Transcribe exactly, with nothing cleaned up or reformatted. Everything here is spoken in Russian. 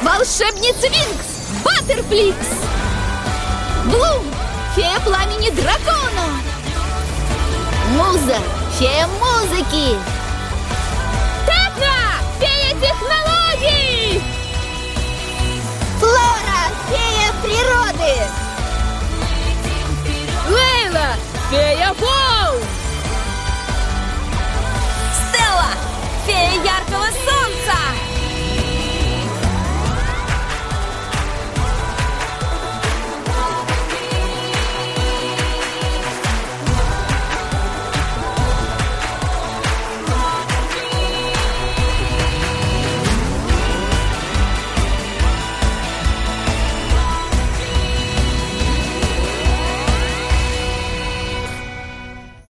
волшебница Винкс, Баттерфликс. Блум, фея пламени дракона. Муза, фея музыки. Тетра, фея технологий. Флора, фея природы. Лейла, фея форм.